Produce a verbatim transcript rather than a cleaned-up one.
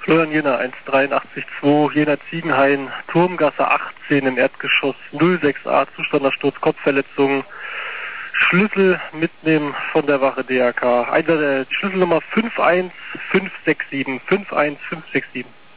Florian Jena, eins drei acht zwei, Jena Ziegenhain, Turmgasse achtzehn im Erdgeschoss, null sechs a, Zustand nach Sturz, Kopfverletzung, Schlüssel mitnehmen von der Wache D R K. Einser, die Schlüsselnummer fünf eins fünf sechs sieben, fünf eins fünf sechs sieben.